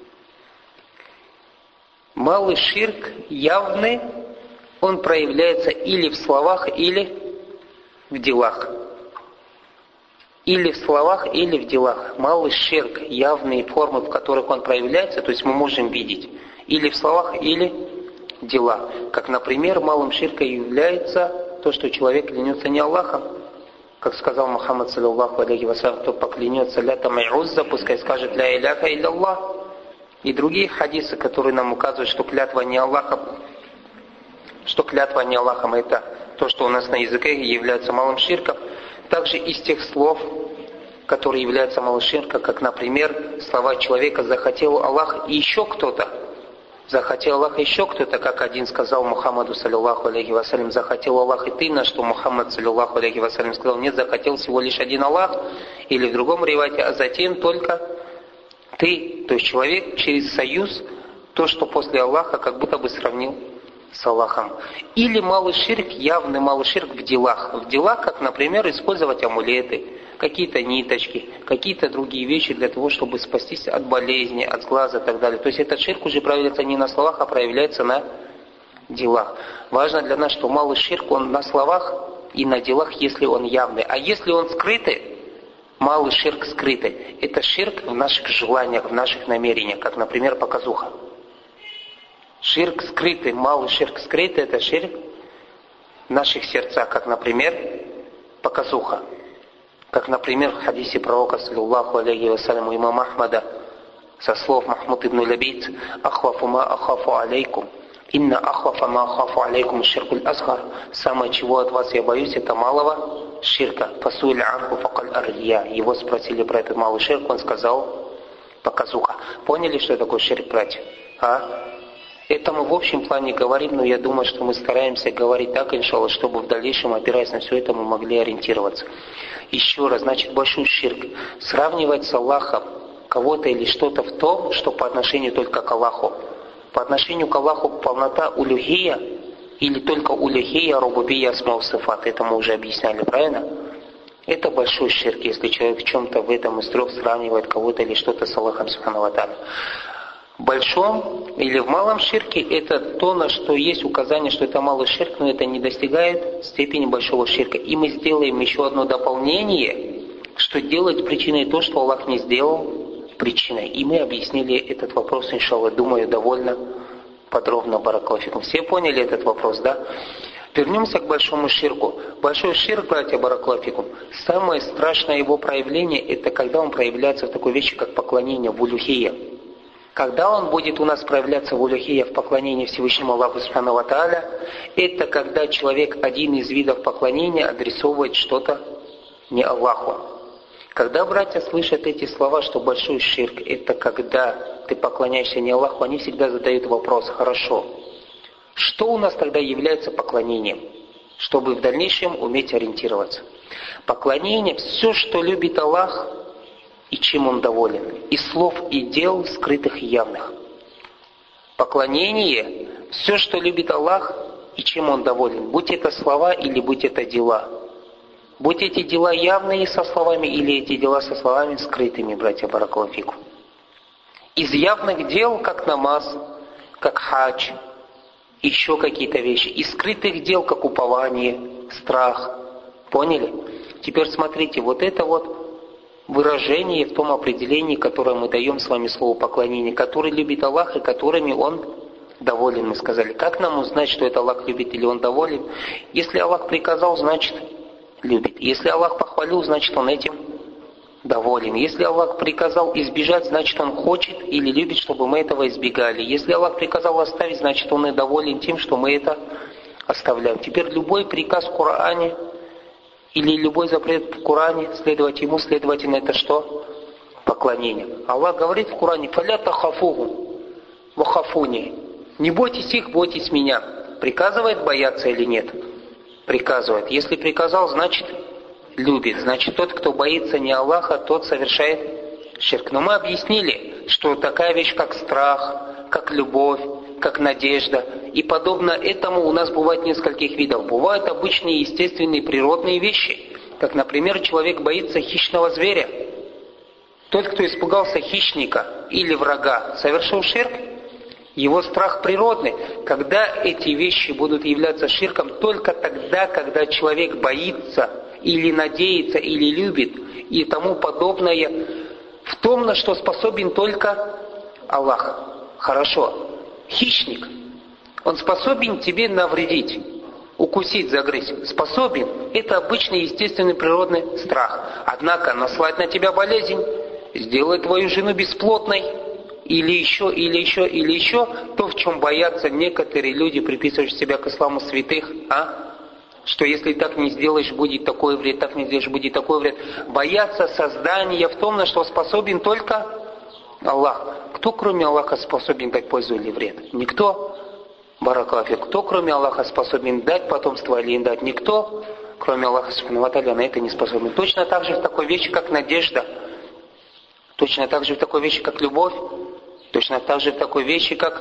S1: Малый ширк явный, он проявляется или в словах, или в делах. Или в словах, или в делах. Малый ширк, явные формы, в которых он проявляется, то есть мы можем видеть, или в словах, или дела. Как, например, малым ширком является то, что человек клянется не Аллахом. Как сказал Мухаммад, саллиллаху алейхи вассалям, кто поклянется лятам и узза, пускай скажет ля иляха илля. И другие хадисы, которые нам указывают, что клятва не Аллахом, это то, что у нас на языке является малым ширком. Также из тех слов, которые являются малым ширком, как, например, слова человека «захотел Аллах» и еще кто-то. Захотел Аллах еще кто-то, как один сказал Мухаммаду, саллиллаху алейхи вассалям, захотел Аллах и ты, на что Мухаммад, саллиллаху алейхи вассалям, сказал, нет, захотел всего лишь один Аллах, или в другом ривате, а затем только ты, то есть человек через союз, то, что после Аллаха, как будто бы сравнил с Аллахом. Или малый ширк, явный малый ширк в делах. В делах, как, например, использовать амулеты, какие-то ниточки, какие-то другие вещи для того, чтобы спастись от болезни, от глаза и так далее. То есть этот ширк уже проявляется не на словах, а проявляется на делах. Важно для нас, что малый ширк, он на словах и на делах, если он явный. А если он скрытый, малый ширк скрытый, это ширк в наших желаниях, в наших намерениях, как, например, показуха. Ширк скрытый, малый ширк скрытый, это ширк в наших сердцах, как, например, показуха. Как, например, в хадисе пророка, саллиллаху алейхи вассалям, у имама Ахмада, со слов Махмуд ибн Лабид, «Ахвафу ма ахафу алейкум, инна ахвафа ма ахафу алейкум ширкуль асгар». Самое, чего от вас я боюсь, это малого ширка. «Фасуиль анху факаль арья». Его спросили про этот малый ширк, он сказал показуха. Поняли, что такое ширк, братья? Это мы в общем плане говорим, но я думаю, что мы стараемся говорить так, иншаллах, чтобы в дальнейшем, опираясь на все это, мы могли ориентироваться. Еще раз, значит, большой ширк. Сравнивать с Аллахом кого-то или что-то в том, что по отношению только к Аллаху. По отношению к Аллаху полнота улюхия или только улюхия, рубубия, асма сифат. Это мы уже объясняли, правильно? Это большой ширк, если человек в чем-то в этом из 3 сравнивает кого-то или что-то с Аллахом субхану ва тааля. В большом или в малом ширке это то, на что есть указание, что это малый ширк, но это не достигает степени большого ширка. И мы сделаем еще одно дополнение, что делать причиной то, что Аллах не сделал причиной. И мы объяснили этот вопрос, иншаллах, думаю, довольно подробно, баракаллаху фикум. Все поняли этот вопрос, да? Вернемся к большому ширку. Большой ширк, братья, баракаллаху фикум, самое страшное его проявление, это когда он проявляется в такой вещи, как поклонение в улюхия. Когда он будет у нас проявляться в улюхия, в поклонении Всевышнему Аллаху субхану ва тааля, это когда человек один из видов поклонения адресовывает что-то не Аллаху. Когда братья слышат эти слова, что большой ширк, это когда ты поклоняешься не Аллаху, они всегда задают вопрос: хорошо, что у нас тогда является поклонением? чтобы в дальнейшем уметь ориентироваться. Поклонение, все, что любит Аллах и чем Он доволен, и слов, и дел, скрытых и явных. Поклонение, все, что любит Аллах и чем Он доволен, будь это слова или будь это дела. Будь эти дела явные со словами или эти дела со словами скрытыми, братья баракаллаху фикум. Из явных дел, как намаз, как хадж, еще какие-то вещи. Из скрытых дел, как упование, страх. Поняли? Теперь смотрите, вот это вот выражение в том определении, которое мы даем с вами слову поклонение, который любит Аллах и которыми Он доволен, мы сказали. Как нам узнать, что это Аллах любит или Он доволен? Если Аллах приказал, значит любит. Если Аллах похвалил, значит Он этим доволен. Если Аллах приказал избежать, значит Он хочет или любит, чтобы мы этого избегали. Если Аллах приказал оставить, значит Он и доволен тем, что мы это оставляем. Теперь любой приказ в Коране или любой запрет в Коране, следовать ему, следовательно, это что? Поклонение. Аллах говорит в Коране: «Фаля тахафугу вахафуни». Не бойтесь их, бойтесь меня. Приказывает бояться или нет? Приказывает. Если приказал, значит любит. Значит, тот, кто боится не Аллаха, тот совершает ширк. Но мы объяснили, что такая вещь, как страх, как любовь, как надежда и подобно этому у нас бывает нескольких видов. Бывают обычные, естественные, природные вещи. Как, например, человек боится хищного зверя. Тот, кто испугался хищника или врага, совершил ширк. Его страх природный. Когда эти вещи будут являться ширком? Только тогда, когда человек боится или надеется, или любит и тому подобное в том, на что способен только Аллах. Хорошо. Хищник. Он способен тебе навредить, укусить, загрызть. Способен. Это обычный, естественный, природный страх. Однако наслать на тебя болезнь, сделать твою жену бесплодной, или еще, то, в чем боятся некоторые люди, приписывающие себя к исламу святых, что если так не сделаешь, будет такой вред, так не сделаешь, будет такой вред. Боятся создания в том, на что способен только Аллах. Кто, кроме Аллаха, способен дать пользу или вред? Никто. Баракаллаху фик. Кто, кроме Аллаха, способен дать потомство или не дать? Никто, кроме Аллаха, субхану ва тааля, на это не способен. Точно так же в такой вещи, как надежда. Точно так же в такой вещи, как любовь. Точно так же в такой вещи, как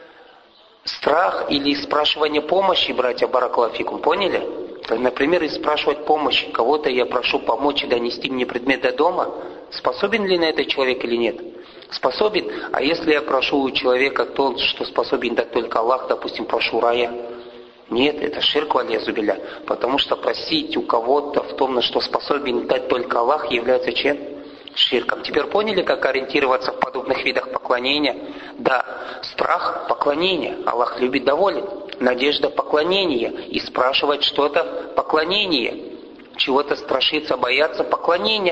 S1: страх или спрашивание помощи, братья баракаллаху фикум. Поняли? Например, и спрашивать помощи. Кого-то я прошу помочь и донести мне предмет до дома. Способен ли на это человек или нет? Способен. А если я прошу у человека то, что способен дать только Аллах, допустим, прошу рая? Нет, это ширк валь-язу-билля. Потому что просить у кого-то в том, на что способен дать только Аллах, является чем? Ширком. Теперь поняли, как ориентироваться в подобных видах поклонения? Да, страх – поклонение. Аллах любит, доволен. Надежда – поклонение. И спрашивать что-то – поклонение. Чего-то страшиться, бояться – поклонение.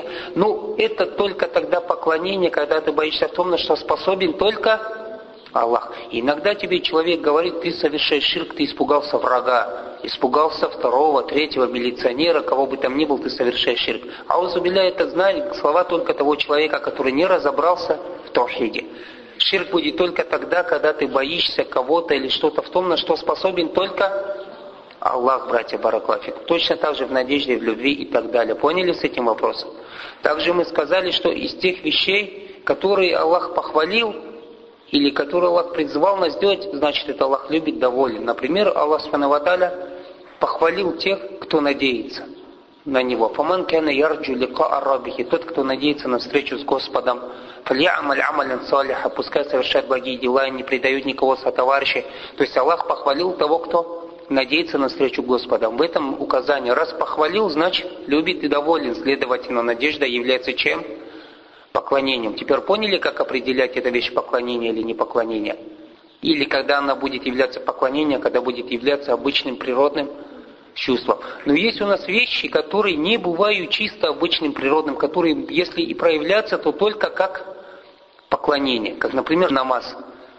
S1: Это только тогда поклонение, когда ты боишься в том, на что способен только Аллах. И иногда тебе человек говорит: ты совершаешь ширк, ты испугался врага, испугался второго, третьего милиционера, кого бы там ни был, ты совершаешь ширк. Аузу-билля, это знает слова только того человека, который не разобрался в таухиде. Ширк будет только тогда, когда ты боишься кого-то или что-то в том, на что способен только Аллах, братья баракаллаху фик. Точно так же в надежде, в любви и так далее. Поняли с этим вопросом? Также мы сказали, что из тех вещей, которые Аллах похвалил, или который Аллах призвал нас сделать, значит, это Аллах любит, доволен. Например, Аллах субхану ва тааля похвалил тех, кто надеется на Него. «Фаман кана ярджу ликаа раббихи». Тот, кто надеется на встречу с Господом. «Фалья'маль амалян салиха». Пускай совершает благие дела и не предает никого сотоварища. То есть Аллах похвалил того, кто надеется на встречу с Господом. В этом указание. Раз похвалил, значит, любит и доволен. Следовательно, надежда является чем? Поклонением. Теперь поняли, как определять эта вещь поклонение или не поклонение? Или когда она будет являться поклонением, когда будет являться обычным природным чувством. Но есть у нас вещи, которые не бывают чисто обычным природным, которые, если и проявляться, то только как поклонение. Как, например, намаз.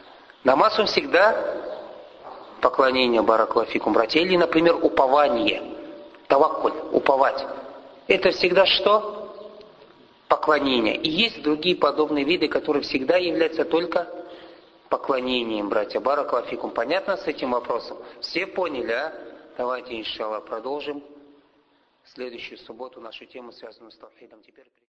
S1: Намаз он всегда поклонение, баракаллаху фикум, братья. Или, например, упование. Таваккуль, уповать. Это всегда что? Поклонение. И есть другие подобные виды, которые всегда являются только поклонением, братья. Баракаллаху фикум. Понятно с этим вопросом? Все поняли, Давайте, иншаллах, продолжим в следующую субботу нашу тему, связанную с тавхидом. Теперь